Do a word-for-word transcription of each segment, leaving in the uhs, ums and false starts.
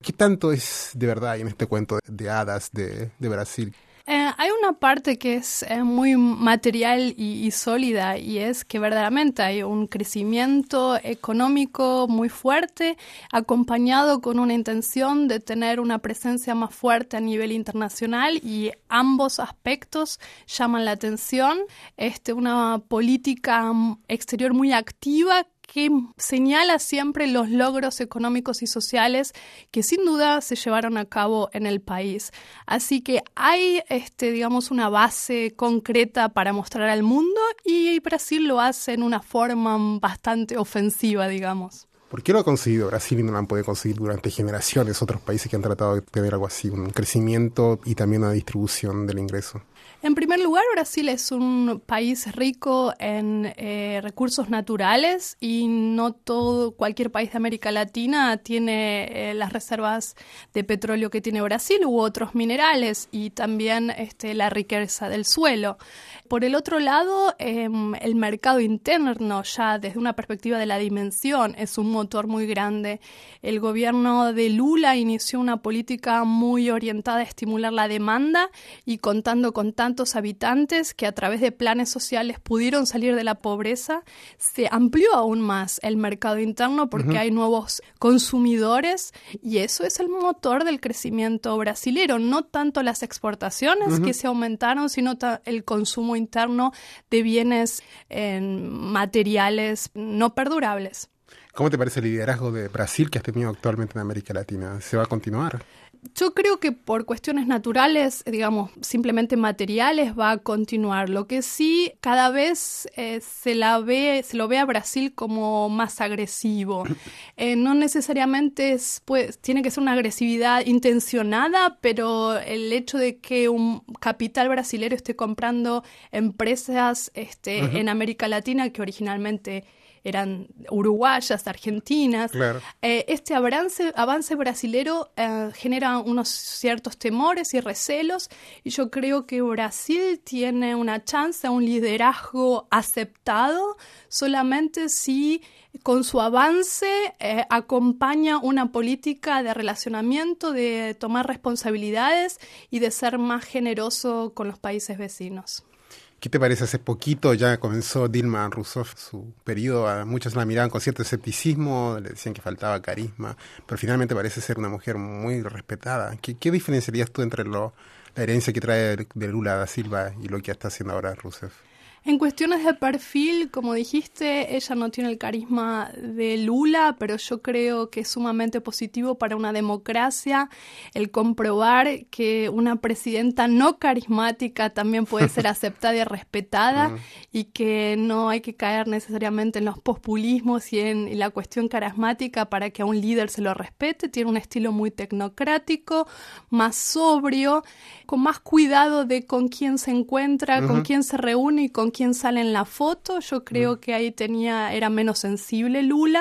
¿Qué tanto es de verdad en este cuento de hadas de, de Brasil? Eh, hay una parte que es eh, muy material y, y sólida, y es que verdaderamente hay un crecimiento económico muy fuerte, acompañado con una intención de tener una presencia más fuerte a nivel internacional, y ambos aspectos llaman la atención. Este, una política exterior muy activa que señala siempre los logros económicos y sociales que sin duda se llevaron a cabo en el país. Así que hay, este, digamos, una base concreta para mostrar al mundo, y Brasil lo hace en una forma bastante ofensiva, digamos. ¿Por qué lo ha conseguido Brasil y no lo han podido conseguir durante generaciones otros países que han tratado de tener algo así, un crecimiento y también una distribución del ingreso? En primer lugar, Brasil es un país rico en eh, recursos naturales, y no todo, cualquier país de América Latina tiene eh, las reservas de petróleo que tiene Brasil u otros minerales, y también este, la riqueza del suelo. Por el otro lado, eh, el mercado interno, ya desde una perspectiva de la dimensión, es un motor muy grande. El gobierno de Lula inició una política muy orientada a estimular la demanda, y contando con tantos habitantes que a través de planes sociales pudieron salir de la pobreza, se amplió aún más el mercado interno porque uh-huh. hay nuevos consumidores, y eso es el motor del crecimiento brasilero. No tanto las exportaciones uh-huh. que se aumentaron, sino ta- el consumo interno de bienes eh, materiales no perdurables. ¿Cómo te parece el liderazgo de Brasil que has tenido actualmente en América Latina? ¿Se va a continuar? Yo creo que por cuestiones naturales, digamos, simplemente materiales, va a continuar. Lo que sí, cada vez eh, se la ve, se lo ve a Brasil como más agresivo. Eh, no necesariamente es, pues, tiene que ser una agresividad intencionada, pero el hecho de que un capital brasilero esté comprando empresas este, uh-huh. en América Latina que originalmente eran uruguayas, argentinas. Claro. Eh, este avance, avance brasilero eh, genera unos ciertos temores y recelos, y yo creo que Brasil tiene una chance, un liderazgo aceptado, solamente si con su avance eh, acompaña una política de relacionamiento, de tomar responsabilidades y de ser más generoso con los países vecinos. ¿Qué te parece? Hace poquito ya comenzó Dilma Rousseff su periodo, a muchos la miraban con cierto escepticismo, le decían que faltaba carisma, pero finalmente parece ser una mujer muy respetada. ¿Qué, qué diferenciarías tú entre lo, la herencia que trae de Lula da Silva y lo que está haciendo ahora Rousseff? En cuestiones de perfil, como dijiste, ella no tiene el carisma de Lula, pero yo creo que es sumamente positivo para una democracia el comprobar que una presidenta no carismática también puede ser aceptada y respetada, uh-huh. y que no hay que caer necesariamente en los populismos y en y la cuestión carismática para que a un líder se lo respete. Tiene un estilo muy tecnocrático, más sobrio, con más cuidado de con quién se encuentra, uh-huh. con quién se reúne y con quién sale en la foto. Yo creo uh-huh. que ahí tenía era menos sensible Lula.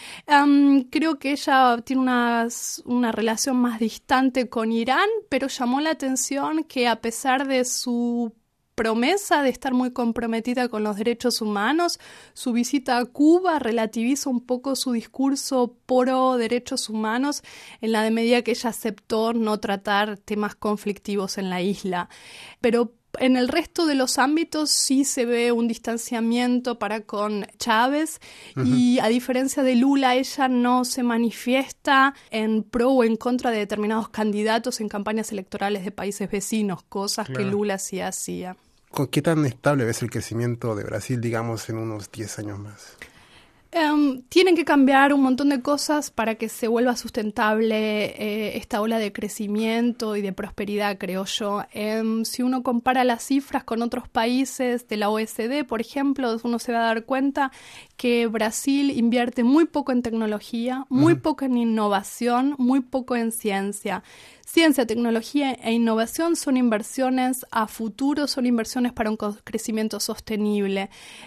Um, creo que ella tiene una, una relación más distante con Irán, pero llamó la atención que a pesar de su promesa de estar muy comprometida con los derechos humanos, su visita a Cuba relativiza un poco su discurso pro derechos humanos en la de medida que ella aceptó no tratar temas conflictivos en la isla. Pero en el resto de los ámbitos sí se ve un distanciamiento para con Chávez, uh-huh. y a diferencia de Lula, ella no se manifiesta en pro o en contra de determinados candidatos en campañas electorales de países vecinos, cosas claro. que Lula sí hacía. ¿Qué tan estable ves el crecimiento de Brasil, digamos, en unos diez años más? Um, tienen que cambiar un montón de cosas para que se vuelva sustentable eh, esta ola de crecimiento y de prosperidad, creo yo. Um, si uno compara las cifras con otros países de la O E C D, por ejemplo, uno se va a dar cuenta que Brasil invierte muy poco en tecnología, muy uh-huh. poco en innovación, muy poco en ciencia. ciencia, tecnología e innovación son inversiones a futuro, son inversiones para un crecimiento sostenible.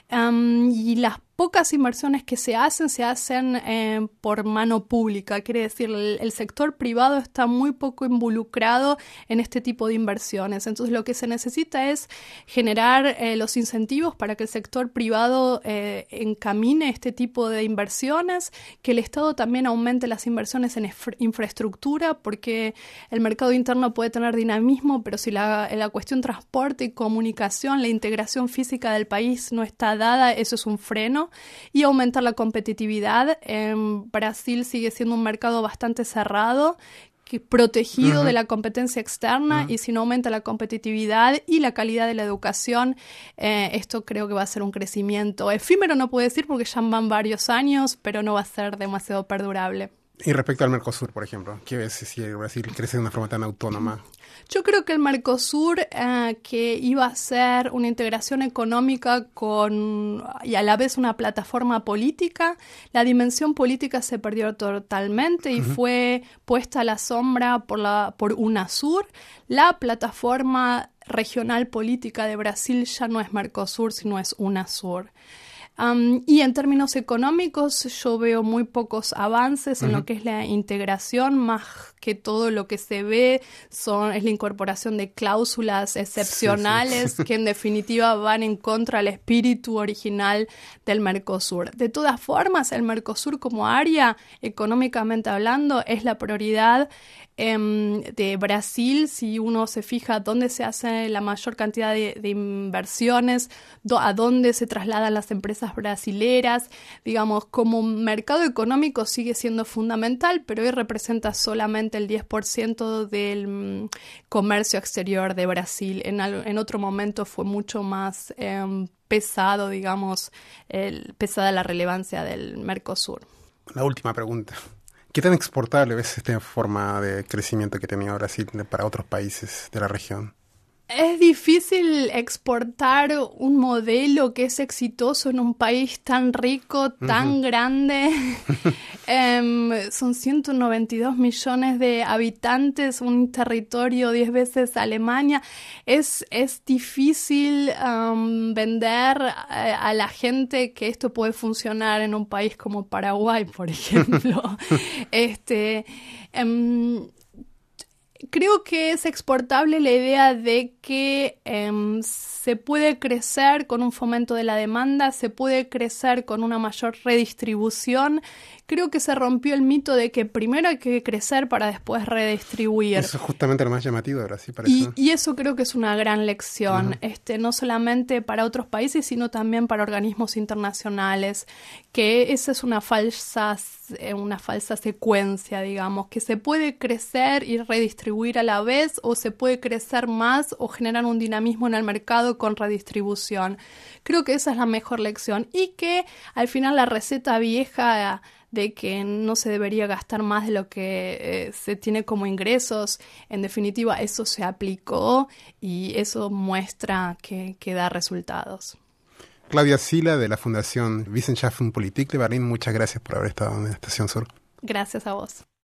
Um, y las pocas inversiones que se hacen, se hacen eh, por mano pública. Quiere decir, el, el sector privado está muy poco involucrado en este tipo de inversiones. Entonces, lo que se necesita es generar eh, los incentivos para que el sector privado eh, encamine este tipo de inversiones, que el Estado también aumente las inversiones en infraestructura, porque el mercado interno puede tener dinamismo, pero si la, la cuestión transporte y comunicación, la integración física del país no está dada, eso es un freno. Y aumentar la competitividad. En Brasil sigue siendo un mercado bastante cerrado, que, protegido uh-huh. de la competencia externa, uh-huh. y si no aumenta la competitividad y la calidad de la educación, eh, esto creo que va a ser un crecimiento efímero, no puedo decir porque ya van varios años, pero no va a ser demasiado perdurable. Y respecto al Mercosur, por ejemplo, ¿qué ves si Brasil crece de una forma tan autónoma? Yo creo que el Mercosur, eh, que iba a ser una integración económica con y a la vez una plataforma política, la dimensión política se perdió totalmente y uh-huh. fue puesta a la sombra por, la, por UNASUR. La plataforma regional política de Brasil ya no es Mercosur, sino es UNASUR. Um, y en términos económicos yo veo muy pocos avances uh-huh. en lo que es la integración, más que todo lo que se ve son, es la incorporación de cláusulas excepcionales sí, sí. que en definitiva van en contra del espíritu original del Mercosur. De todas formas, el Mercosur como área, económicamente hablando, es la prioridad Um, de Brasil. Si uno se fija dónde se hace la mayor cantidad de, de inversiones, do, a dónde se trasladan las empresas brasileras, digamos, como mercado económico sigue siendo fundamental, pero hoy representa solamente el diez por ciento del um, comercio exterior de Brasil. En, al, en otro momento fue mucho más um, pesado, digamos, el, pesada la relevancia del Mercosur. La última pregunta. ¿Qué tan exportable ves esta forma de crecimiento que tenía Brasil para otros países de la región? Es difícil exportar un modelo que es exitoso en un país tan rico, tan uh-huh. grande. um, son ciento noventa y dos millones de habitantes, un territorio diez veces Alemania. Es, es difícil um, vender a, a la gente que esto puede funcionar en un país como Paraguay, por ejemplo. este... Um, Creo que es exportable la idea de que um, se puede crecer con un fomento de la demanda, se puede crecer con una mayor redistribución. Creo que se rompió el mito de que primero hay que crecer para después redistribuir. Eso es justamente lo más llamativo de Brasil, parece. Y, y eso creo que es una gran lección, uh-huh. este, no solamente para otros países, sino también para organismos internacionales, que esa es una falsa, una falsa secuencia, digamos, que se puede crecer y redistribuir a la vez, o se puede crecer más o generar un dinamismo en el mercado con redistribución. Creo que esa es la mejor lección, y que al final la receta vieja de que no se debería gastar más de lo que eh, se tiene como ingresos, en definitiva eso se aplicó y eso muestra que, que da resultados. Claudia Sila, de la Fundación Wissenschaften und Politik de Berlín, muchas gracias por haber estado en Estación Sur. Gracias a vos.